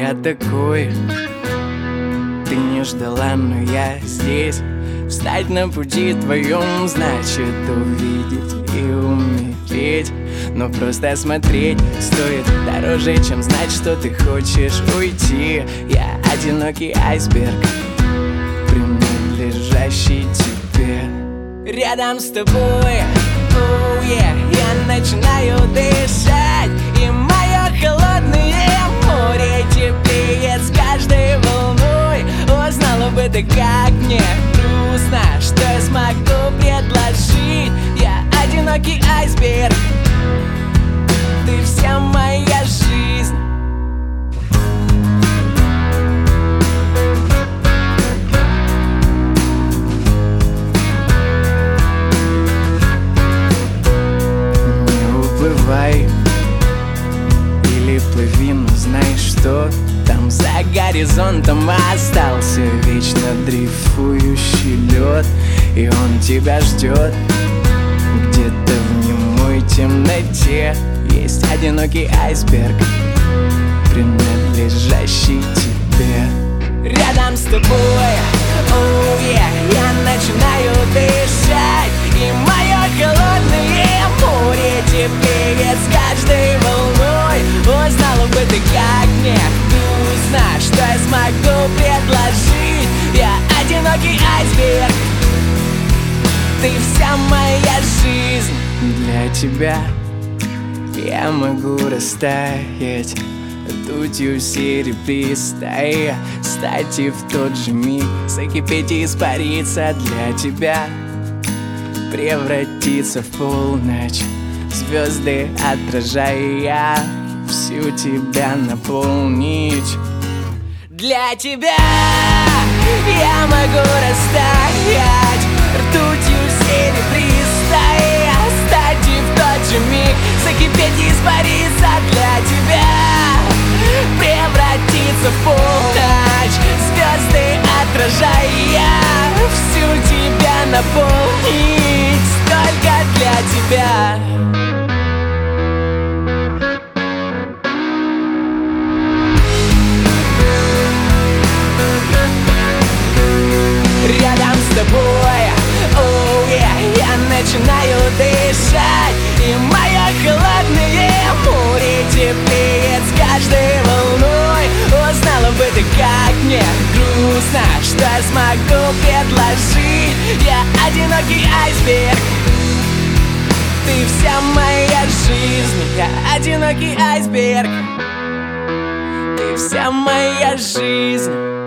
я такой. Ты не ждала, но я здесь. Встать на пути твоем значит увидеть и умереть. Но просто смотреть стоит дороже, чем знать, что ты хочешь уйти. Я одинокий айсберг, принадлежащий тебе. Рядом с тобой, oh yeah, я начинаю дышать. И мое холодное море теплеет с каждой волной. О, знала бы ты, как мне грустно, что я смогу предложить. Я одинокий айсберг, ты вся моя жизнь. Не уплывай или плыви, но знай, что там за горизонтом остался вечно дрейфующий лед. И он тебя ждет где-то в немой темноте. Есть одинокий айсберг, принадлежащий тебе. Рядом с тобой, oh yeah, я начинаю дышать. И мое холодное море теплеет с каждой волной. О, знала бы ты, как мне грустно, что я смогу предложить. Я одинокий айсберг, ты вся моя жизнь. Для тебя я могу растаять ртутью серебристой, стать и в тот же миг закипеть и испариться. Для тебя превратиться в полночь, звезды отражая, всю тебя наполнить. Для тебя я могу растаять ртутью серебристой, стать и в тот же миг закипеть и испариться. Для тебя превратиться в полночь, звезды отражая, всю тебя наполнить. Только для тебя. Рядом с тобой, oh yeah, я начинаю дышать. И мое холодное море теплеет с каждой волной. О, знала бы ты, как мне грустно, что я смогу предложить. Я одинокий айсберг, ты вся моя жизнь. Я одинокий айсберг, ты вся моя жизнь.